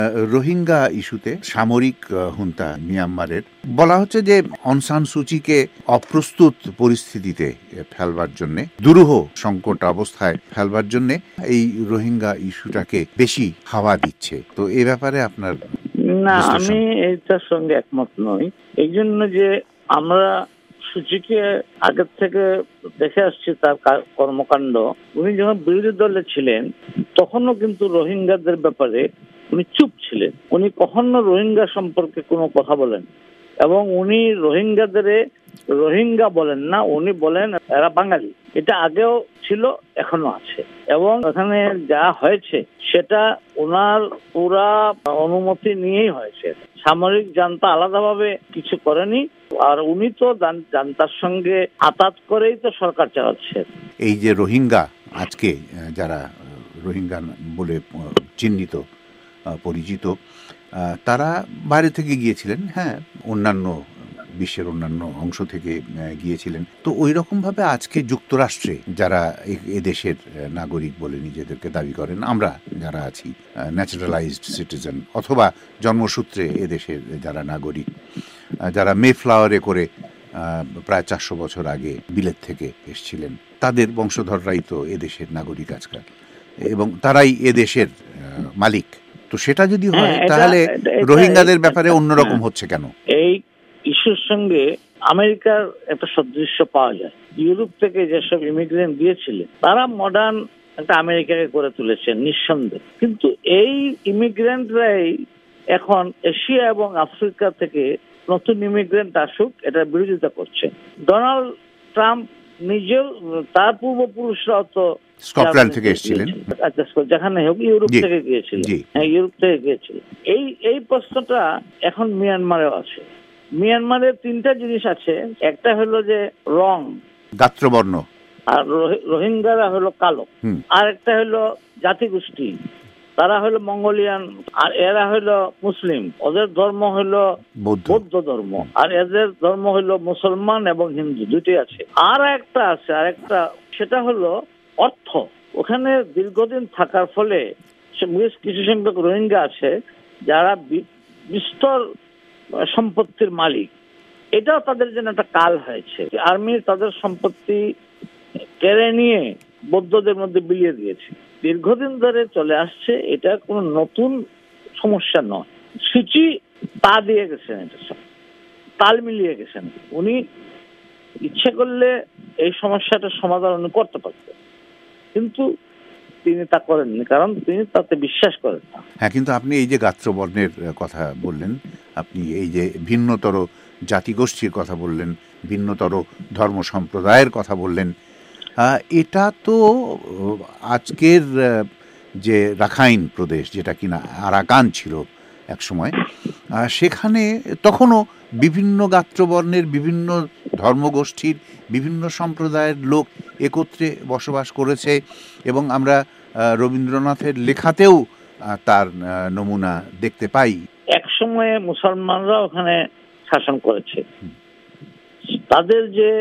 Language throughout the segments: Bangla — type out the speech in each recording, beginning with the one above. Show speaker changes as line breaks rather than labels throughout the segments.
রোহিঙ্গা ইস্যুতে সামরিক হুন্তা মিয়ানমারের বলা হচ্ছে যে অং সান সুচিকে অপ্রস্তুত পরিস্থিতিতে ফেলবার জন্য, দুরূহ সংকট অবস্থায় ফেলবার জন্য এই রোহিঙ্গা ইস্যুটাকে বেশি হাওয়া দিচ্ছে। তো এই ব্যাপারে আপনার?
না, আমি এইটার সঙ্গে একমত নই। এই জন্য যে আমরা সুচিকে আগের থেকে দেখে আসছি তার কর্মকাণ্ড। উনি যখন বিরোধী দলে ছিলেন তখনও কিন্তু রোহিঙ্গাদের ব্যাপারে উনি চুপ ছিলেন। উনি কখনো রোহিঙ্গা সম্পর্কে কোনো কথা বলেন, এবং উনি রোহিঙ্গাদের রোহিঙ্গা বলেন না, উনি বলেন এরা বাঙালি। এটা আগেও ছিল, এখনো আছে। এবং এখানে যা হয়েছে সেটা ওনার পুরা অনুমতি নিয়েই হয়েছে। সামরিক জান্তা আলাদাভাবে কিছু করেনি, আর উনি তো জান্তার সঙ্গে আতাত করেই তো সরকার চালাচ্ছে।
এই যে রোহিঙ্গা, আজকে যারা রোহিঙ্গা বলে চিহ্নিত পরিচিত, তারা বাইরে থেকে গিয়েছিলেন, হ্যাঁ, অন্যান্য বিশ্বের অন্যান্য অংশ থেকে গিয়েছিলেন। তো ওই রকম ভাবে আজকে যুক্তরাষ্ট্রে যারা এদেশের নাগরিক বলে নিজেদেরকে দাবি করেন, আমরা যারা আছি ন্যাচারালাইজড সিটিজেন অথবা জন্মসূত্রে এদেশের যারা নাগরিক, যারা মেফ্লাওয়ারে করে প্রায় 400 বছর আগে বিলেত থেকে এসেছিলেন, তাদের বংশধররাই তো এদেশের নাগরিক আজকাল, এবং তারাই এদেশের মালিক। তো সেটা যদি হয় তাহলে রোহিঙ্গাদের ব্যাপারে অন্যরকম হচ্ছে কেন?
এই ইস্যুর সঙ্গে আমেরিকার একটা সদৃশ্য পাওয়া যায়। ইউরোপ থেকে যেসব ইমিগ্রেন্ট দিয়েছিলেন তারা মডার্ন একটা আমেরিকাকে করে তুলেছেন নিঃসন্দেহে, কিন্তু এই ইমিগ্রেন্টরাই এখন এশিয়া এবং আফ্রিকা থেকে নতুন ইমিগ্রেন্ট আসুক এটার বিরোধিতা করছে। ডোনাল্ড ট্রাম্প নিজেও, তার পূর্বপুরুষরাও তো
স্কটল্যান্ড থেকে এসেছিলেন,
যেখানে হোক ইউরোপ থেকে গিয়েছিলেন, হ্যাঁ, ইউরোপ থেকে গিয়েছিলেন। এই প্রশ্নটা এখন মিয়ানমারেও আছে। মিয়ানমারের 3টা জিনিস আছে। একটা হলো যে রং,
গাত্রবর্ণ,
আর রোহিঙ্গারা হলো কালো। আর একটা হলো জাতিগোষ্ঠী, তারা হলো মঙ্গোলিয়ান, আর এরা হলো মুসলিম। ওদের ধর্ম হলো বৌদ্ধ ধর্ম, আর এদের ধর্ম হলো মুসলমান এবং হিন্দু, দুটোই আছে। আর একটা আছে, আর একটা, সেটা হলো অর্থ। ওখানে দীর্ঘদিন থাকার ফলে কিছু সংখ্যক রোহিঙ্গা আছে যারা বিস্তর সম্পত্তির মালিক। এটাও তাদের জন্য একটা কাল হয়েছে। আর্মি তাদের সম্পত্তি কেড়ে নিয়ে বৌদ্ধদের মধ্যে বিলিয়ে দিয়েছে, দীর্ঘদিন ধরে চলে আসছে। এটা কোনো নতুন সমস্যা নয়। সূচি তা দিয়ে গেছেন, এটা তাল মিলিয়ে গেছেন। উনি ইচ্ছে করলে এই সমস্যাটার সমাধান উনি করতে পারতেন, কিন্তু তিনি তা করেননি, কারণ তিনি তাতে বিশ্বাস করেন না।
হ্যাঁ, কিন্তু আপনি এই যে গাত্রবর্ণের কথা বললেন, আপনি এই যে ভিন্নতর জাতিগোষ্ঠীর কথা বললেন, ভিন্নতর ধর্ম সম্প্রদায়ের কথা বললেন, এটা তো আজকের যে রাখাইন প্রদেশ, যেটা কিনা আরাকান ছিল একসময়, সেখানে তখনও বিভিন্ন গাত্রবর্ণের, বিভিন্ন ধর্মগোষ্ঠীর, বিভিন্ন সম্প্রদায়ের লোক একত্রে বসবাস করেছে, এবং আমরা রবীন্দ্রনাথের লেখাতেও তার নমুনা দেখতে পাই।
এক সময়ে মুসলমানরা ওখানে শাসন করেছে। তাদের যে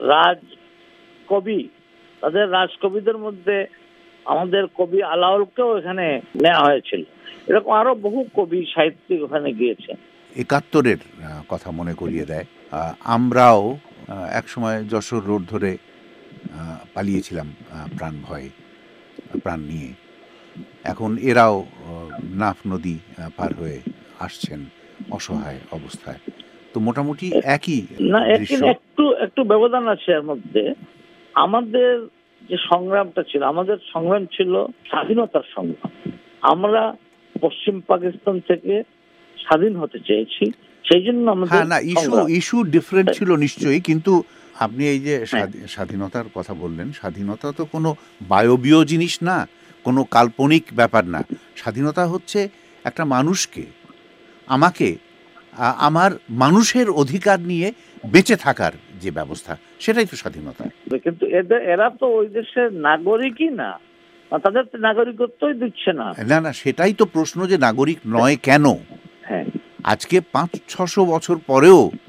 রাজকবি, তাদের রাজকবিদের মধ্যে আমাদের কবি আলাউলকেও এখানে নেওয়া হয়েছিল। এরকম আরো বহু কবি সাহিত্যিক ওখানে গিয়েছে।
71-এর কথা মনে করিয়ে দেয়। আমরাও একসময় যশোর রোড ধরে পালিয়েছিলাম প্রাণ ভয়ে, প্রাণ নিয়ে। এখন এরাও নাফ নদী পার হয়ে আসছেন অসহায় অবস্থায়। তো মোটামুটি একই
না, একটু ব্যবধান আছে এর মধ্যে। আমাদের যে সংগ্রামটা ছিল, আমাদের সংগ্রাম ছিল স্বাধীনতার সংগ্রাম। আমরা পশ্চিম পাকিস্তান থেকে স্বাধীন হতে চেয়েছি, সেই জন্য আমাদের
ইস্যু ডিফারেন্ট ছিল নিশ্চয়ই, কিন্তু আপনি এই যে স্বাধীনতার কথা বললেন, স্বাধীনতা তো কোনো বায়বীয় জিনিস না, কোনো কাল্পনিক ব্যাপার না। স্বাধীনতা হচ্ছে একটা মানুষকে, আমাকে, আমার মানুষের অধিকার নিয়ে বেঁচে থাকার যে ব্যবস্থা, সেটাই তো স্বাধীনতা।
কিন্তু এরা তো ওই দেশের নাগরিকই না, তাদের নাগরিকত্বই দিচ্ছে না।
না, সেটাই তো প্রশ্ন, যে নাগরিক নয় কেন? আজকে 500-600 বছর পরেও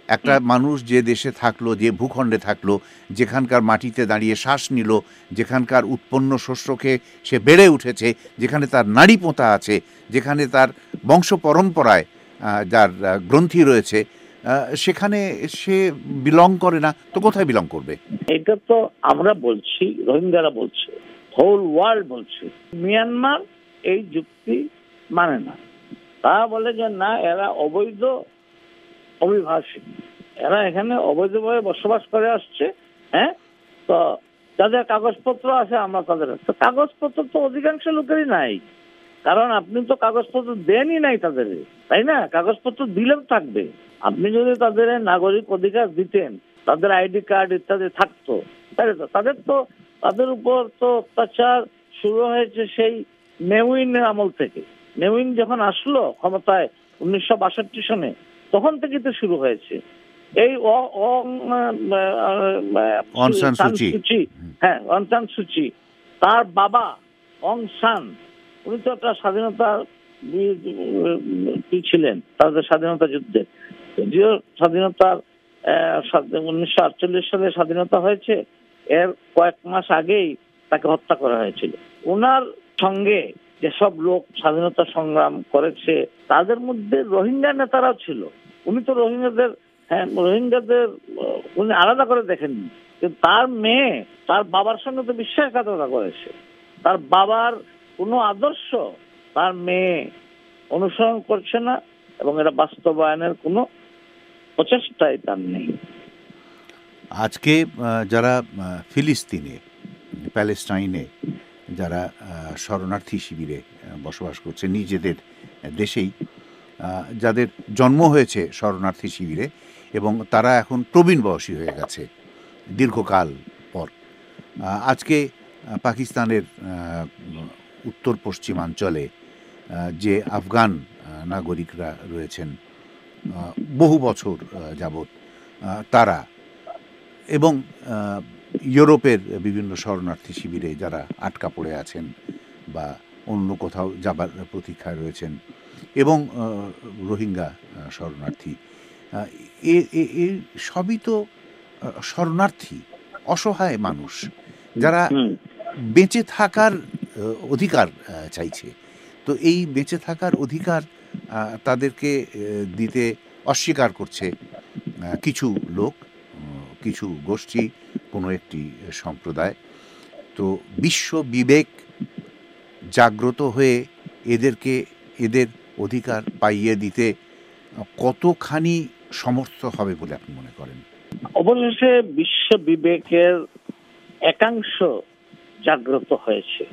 একটা মানুষ যে দেশে থাকলো, যে ভূখণ্ডে থাকলো, যেখানকার মাটিতে দাঁড়িয়ে শ্বাস নিল, যেখানকার উৎপন্ন শস্যকে সে বেড়ে উঠেছে, যেখানে তার নাড়ি পোঁতা আছে, যেখানে তার বংশ পরম্পরায় যার গ্রন্থি রয়েছে, সেখানে সে বিলং করে না, তো কোথায় বিলং করবে?
এটা তো আমরা বলছি, রোহিঙ্গারা বলছে, হোল ওয়ার্ল্ড বলছে। মিয়ানমার এই যুক্তি মানে না। তারা বলে যে না, এরা অবৈধ অভিবাসী, এরা এখানে অবৈধভাবে বসবাস করে আসছে। হ্যাঁ, তো যাদের কাগজপত্র আছে আমরা তাদের, তো কাগজপত্র তো অধিকাংশ লোকেরই নাই, কারণ আপনি তো কাগজপত্র দেনই নাই তাদের, তাই না? কাগজপত্র দিলেও থাকবে। আপনি যদি তাদের নাগরিক অধিকার দিতেন, তাদের আইডি কার্ড ইত্যাদি থাকতো, তাহলে তো তাদের উপর তো অত্যাচার শুরু হয়েছে সেই নেউইনের আমল থেকে। নেউইন যখন আসলো ক্ষমতায় 1962 সনে, তখন থেকে তো শুরু হয়েছে এই অং সান সুচি। হ্যাঁ, অং সান সুচি, তার বাবা অং সান, উনি তো একটা স্বাধীনতার কি ছিলেন, তাদের স্বাধীনতা যুদ্ধে। যদিও স্বাধীনতার 1948 সালে স্বাধীনতা হয়েছে, এর কয়েক মাস আগেই তাকে হত্যা করা হয়েছিল। ওনার সঙ্গে যেসব লোক স্বাধীনতা সংগ্রাম করেছে তাদের মধ্যে রোহিঙ্গা নেতারাও ছিল। উনি তো রোহিঙ্গাদের উনি আলাদা করে দেখেননি, কিন্তু তার মেয়ে তার বাবার সঙ্গে তো বিশ্বাসঘাতকতা করেছে। তার বাবার কোনো আদর্শ তার মেয়ে অনুসরণ করছে না, এবং এটা বাস্তবায়নের কোনো প্রচেষ্টাই তার নেই।
আজকে যারা ফিলিস্তিনে, প্যালেস্টাইনে যারা শরণার্থী শিবিরে বসবাস করছে নিজেদের দেশেই, যাদের জন্ম হয়েছে শরণার্থী শিবিরে এবং তারা এখন প্রবীণ বয়সী হয়ে গেছে দীর্ঘকাল পর, আজকে পাকিস্তানের উত্তর পশ্চিমাঞ্চলে যে আফগান নাগরিকরা রয়েছেন বহু বছর যাবৎ, তারা এবং ইউরোপের বিভিন্ন শরণার্থী শিবিরে যারা আটকা পড়ে আছেন বা অন্য কোথাও যাবার প্রতীক্ষায় রয়েছেন, এবং রোহিঙ্গা শরণার্থী, এই সবই তো শরণার্থী, অসহায় মানুষ যারা বেঁচে থাকার অধিকার চাইছে। তো এই বেঁচে থাকার অধিকার তাদেরকে দিতে অস্বীকার করছে কিছু লোক, কিছু গোষ্ঠী, কোনো একটি সম্প্রদায়। তো বিশ্ব বিবেক জাগ্রত হয়ে এদের অধিকার পাইয়ে দিতে কতখানি সমর্থ হবে বলে আপনি মনে করেন?
অবশেষে বিশ্ব বিবেকের একাংশ জাগ্রত হয়েছে।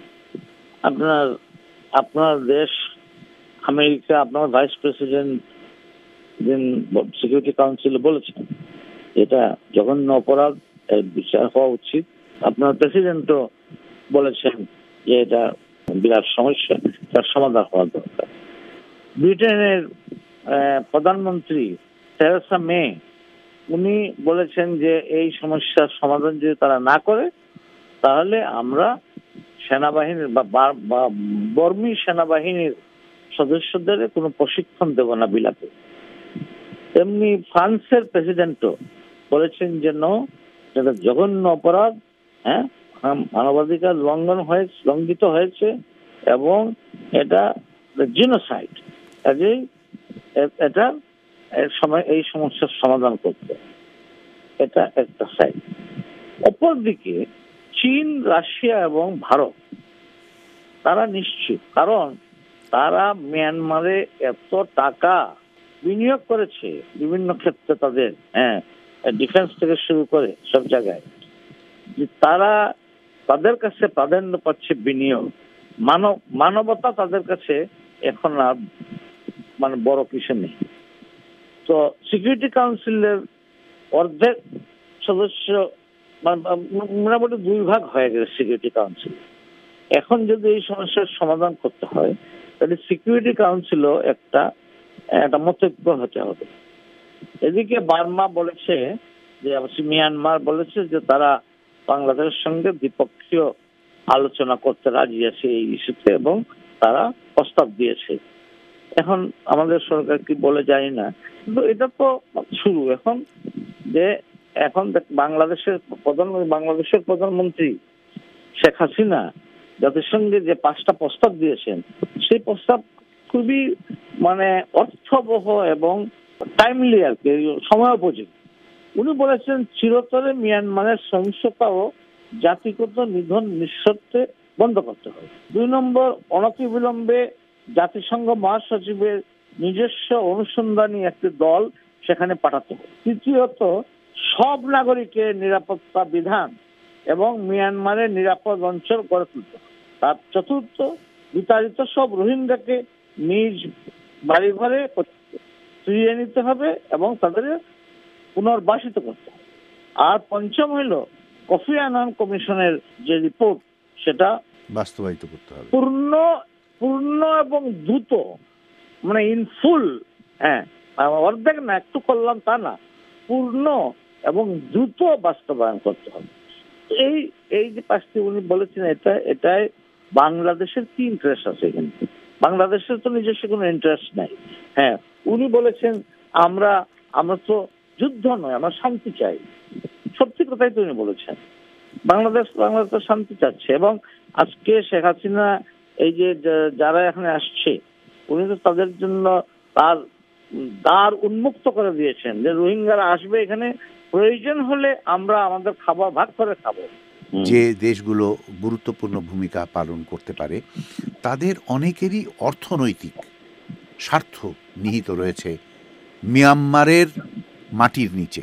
আপনার দেশ আমেরিকা, আপনার ভাইস প্রেসিডেন্ট সিকিউরিটি কাউন্সিলে বলেছেন এটা জঘন্য অপরাধ, এর বিচার হওয়া উচিত। আপনার প্রেসিডেন্টও বলেছেন যে এটা বিরাট সমস্যা, তার সমাধান হওয়া দরকার। ব্রিটেনের প্রধানমন্ত্রী থেরেসা মে, উনি বলেছেন যে এই সমস্যার সমাধান যদি তারা না করে তাহলে আমরা সেনাবাহিনীর বা বর্মী সেনাবাহিনীর সদস্যদের কোনো প্রশিক্ষণ দেব না বিলাতে। তেমনি ফ্রান্সের প্রেসিডেন্টও বলেছেন যে এটা জঘন্য অপরাধ, হ্যাঁ, মানবাধিকার লঙ্ঘিত হয়েছে এবং এটা জিনোসাইড, কাজেই এটা এই সমস্যার সমাধান করতে, এটা একটা সাইড। অপরদিকে চীন, রাশিয়া এবং ভারত তারা নিশ্চিত, কারণ তারা মিয়ানমারে এত টাকা বিনিয়োগ করেছে বিভিন্ন ক্ষেত্রে, তাদের ডিফেন্স থেকে শুরু করে সব জায়গায়, যে তাদের কাছে প্রাধান্য পাচ্ছে বিনিয়োগ। মানবতা তাদের কাছে এখন আর বড় কিছু নেই। তো সিকিউরিটি কাউন্সিলের অর্ধেক সদস্য, মোটামুটি 2 ভাগ হয়ে গেছে সিকিউরিটি কাউন্সিল। এখন যদি এই সমস্যার সমাধান করতে হয় তাহলে সিকিউরিটি কাউন্সিলও একটা মতৈক্য হতে হবে। এদিকে বার্মা বলেছে যে, মিয়ানমার বলেছে যে তারা বাংলাদেশের সঙ্গে দ্বিপক্ষীয় আলোচনা করতে রাজি আছে এই ইস্যুতে, এবং তারা প্রস্তাব দিয়েছে। এখন আমাদের সরকার কি বলে জানি না, কিন্তু এটা তো শুরু এখন যে এখন বাংলাদেশের প্রধানমন্ত্রী শেখ হাসিনা জাতিসংঘে যে 5টা প্রস্তাব দিয়েছেন, সেই প্রস্তাব খুবই মানে অর্থবহ এবং টাইমলি আর কি, সময়োপযোগী। উনি বলেছেন চিরতরে মিয়ানমারের সহিংসতা ও জাতিগত নিধন নিঃশর্তে বন্ধ করতে হবে। 2 নম্বর, অনতিবিলম্বে জাতিসংঘ মহাসচিবের নিজস্ব অনুসন্ধানী একটি দল সেখানে পাঠাতে হবে। তৃতীয়ত, সব নাগরিকের নিরাপত্তা বিধান এবং মিয়ানমারের নিরাপদ অঞ্চল গড়ে তুলতে হবে। তার চতুর্থ, বিতাড়িত সব রোহিঙ্গাকে নিজ বাড়িঘরে ফিরিয়ে নিতে হবে এবং তাদের পুনর্বাসিত করতে হবে। আর পঞ্চম হইল কোফি আনান কমিশনের যে রিপোর্ট সেটা
বাস্তবায়িত করতে হবে
পূর্ণ এবং দ্রুত, মানে ইন ফুল। হ্যাঁ, অর্ধেক না, একটু করলাম তা না, পূর্ণ এবং দ্রুত বাস্তবায়ন করতে হবে। এই যে 5টি উনি বলেছেন, এটাই বাংলাদেশের কি ইন্টারেস্ট আছে? কিন্তু বাংলাদেশের তো নিজস্ব কোনো ইন্টারেস্ট নাই। হ্যাঁ, উনি বলেছেন আমরা তো যুদ্ধ নয়, আমরা শান্তি চাই। সত্যি কথাই তো উনি বলেছেন, বাংলাদেশ তো শান্তি চাচ্ছে। এবং আজকে শেখ হাসিনা এই যে যারা এখানে আসছে, উনি তো তাদের জন্য তার দ্বার উন্মুক্ত করে দিয়েছেন যে রোহিঙ্গারা আসবে এখানে, প্রয়োজন হলে আমরা আমাদের খাবার ভাগ করে খাবো।
যে দেশগুলো গুরুত্বপূর্ণ ভূমিকা পালন করতে পারে তাদের অনেকেরই অর্থনৈতিক স্বার্থ নিহিত রয়েছে মিয়ানমারের মাটির নিচে।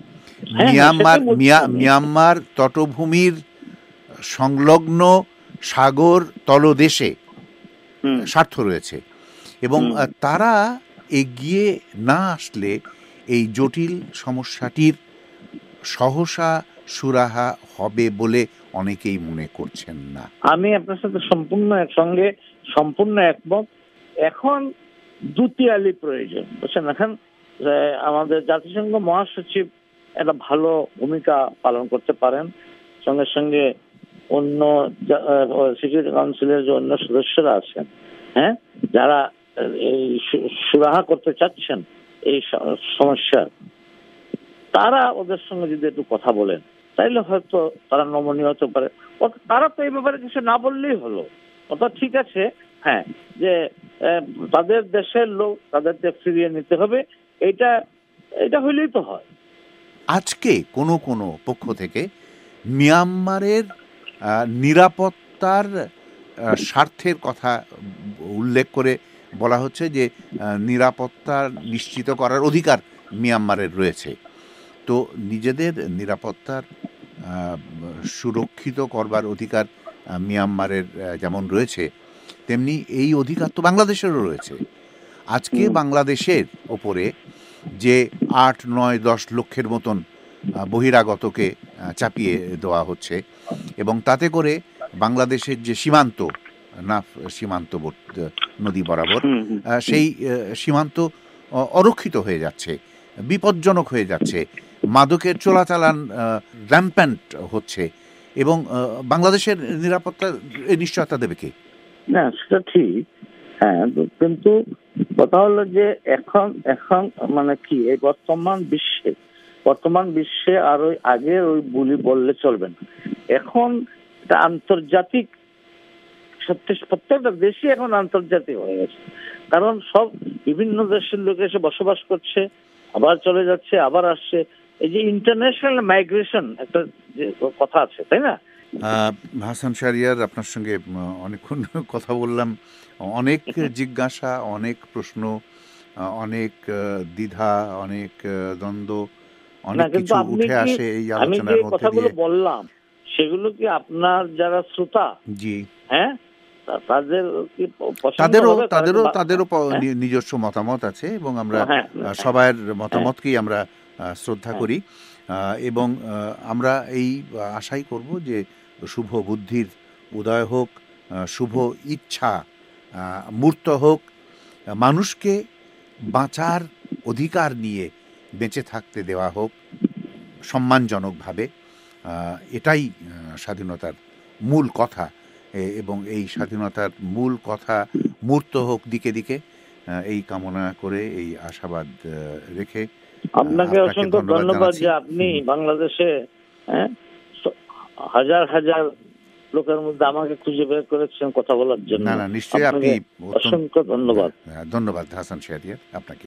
মিয়ানমার তটভূমির সংলগ্ন সাগর তলদেশে স্বার্থ রয়েছে এবং তারা এগিয়ে না আসলে এই জটিল সমস্যাটির সহসা সুরাহা হবে বলে অনেকেই মনে করছেন না।
আমি আপনার সাথে সম্পূর্ণ একমত। এখন দুতিয়ালি প্রয়োজন, বুঝছেন? এখন আমাদের জাতিসংঘ মহাসচিব একটা ভালো ভূমিকা পালন করতে পারেন, সঙ্গে সঙ্গে অন্য সিকিউরিটি কাউন্সিলের যে অন্য সদস্যরা আছেন, হ্যাঁ, যারা এই সুরাহা করতে চাচ্ছেন এই সমস্যার, তারা ওদের সঙ্গে যদি একটু কথা বলেন তাইলে হয়তো তারা নমনীয় হতে পারে। তারা তো এই ব্যাপারে কিছু না বললেই হলো, অর্থাৎ ঠিক আছে, হ্যাঁ, যে তাদের দেশের লোক তাদেরকে ফিরিয়ে নিতে হবে, এটা হইলেই তো হয়।
আজকে কোনো পক্ষ থেকে মিয়ানমারের নিরাপত্তার স্বার্থের কথা উল্লেখ করে বলা হচ্ছে যে নিরাপত্তা নিশ্চিত করার অধিকার মিয়ানমারের রয়েছে। তো নিজেদের নিরাপত্তার সুরক্ষিত করবার অধিকার মিয়ানমারের যেমন রয়েছে, তেমনি এই অধিকার তো বাংলাদেশেরও রয়েছে। আজকে বাংলাদেশের ওপরে যে 8, 9, 10 লক্ষের মতন বহিরাগতকে চাপিয়ে দেওয়া হচ্ছে এবং তাতে করে বাংলাদেশের যে সীমান্ত নদী বরাবর সেই সীমান্ত অরক্ষিত হয়ে যাচ্ছে, বিপজ্জনক হয়ে যাচ্ছে, মাদকের চোরাচালান র্যাম্প্যান্ট হচ্ছে এবং বাংলাদেশের নিরাপত্তা নিশ্চয়তা দেবে কে?
না, সেটা ঠিক, হ্যাঁ, কিন্তু কথা হলো যে এখন মানে কি, এই বর্তমান বিশ্বে আর ওই আগের ওই বুলি বললে চলবে না। এখন এটা আন্তর্জাতিক, প্রত্যেকটা দেশই এখন আন্তর্জাতিক হয়ে গেছে, কারণ সব বিভিন্ন দেশের লোক এসে বসবাস করছে, আবার চলে যাচ্ছে, আবার আসছে। এই যে ইন্টারন্যাশনাল মাইগ্রেশন একটা যে কথা আছে, তাই না?
হাসান শাহরিয়ার, আপনার সঙ্গে অনেকক্ষণ কথা বললাম, অনেক জিজ্ঞাসা, অনেক প্রশ্ন, অনেক দ্বিধা, অনেক দ্বন্দ্ব, অনেক কিছু উঠে আসে এই আলোচনার মধ্যে দিয়ে।
বললাম সেগুলো কি আপনার যারা শ্রোতা, জি, হ্যাঁ,
তাদেরও নিজস্ব মতামত আছে এবং আমরা সবার মতামতকেই আমরা শ্রদ্ধা করি এবং আমরা এই আশাই করব যে শুভ বুদ্ধির উদয় হোক, শুভ ইচ্ছা মূর্ত হোক, মানুষকে বাঁচার অধিকার নিয়ে বেঁচে থাকতে দেওয়া হোক সম্মানজনকভাবে। এটাই স্বাধীনতার মূল কথা এবং এই স্বাধীনতার মূল কথা মূর্ত হোক দিকে দিকে, এই কামনা করে, এই আশাবাদ রেখে
আপনাকে অসংখ্য ধন্যবাদ যে আপনি বাংলাদেশে হাজার হাজার লোকের মধ্যে আমাকে খুঁজে বের করেছেন কথা বলার জন্য।
না, নিশ্চয়ই আপনি
অসংখ্য ধন্যবাদ।
ধন্যবাদ হাসান শাহরিয়ার আপনাকে।